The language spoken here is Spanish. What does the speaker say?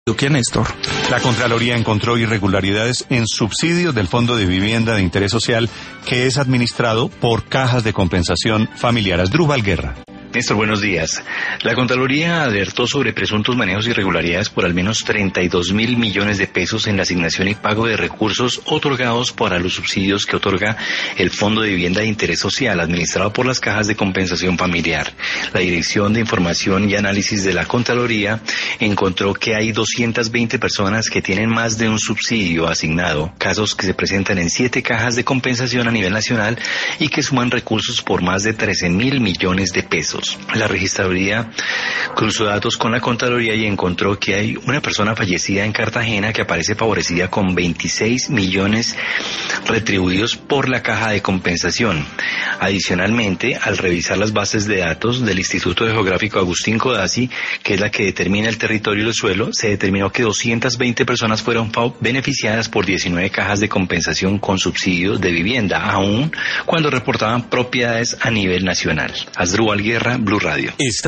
¿Qué, Néstor? La Contraloría encontró irregularidades en subsidios del Fondo de Vivienda de Interés Social que es administrado por cajas de compensación familiar. Asdrúbal Guerra. Néstor, buenos días. La Contraloría alertó sobre presuntos manejos e irregularidades por al menos 32.000 millones de pesos en la asignación y pago de recursos otorgados para los subsidios que otorga el Fondo de Vivienda de Interés Social, administrado por las cajas de compensación familiar. La Dirección de Información y Análisis de la Contraloría encontró que hay 220 personas que tienen más de un subsidio asignado, casos que se presentan en 7 cajas de compensación a nivel nacional y que suman recursos por más de 13.000 millones de pesos. La registraduría cruzó datos con la Contraloría y encontró que hay una persona fallecida en Cartagena que aparece favorecida con 26 millones retribuidos por la caja de compensación. Adicionalmente, al revisar las bases de datos del Instituto Geográfico Agustín Codazzi, que es la que determina el territorio y el suelo, se determinó que 220 personas fueron beneficiadas por 19 cajas de compensación con subsidio de vivienda, aún cuando reportaban propiedades a nivel nacional. Asdrúbal Guerra, Blue Radio.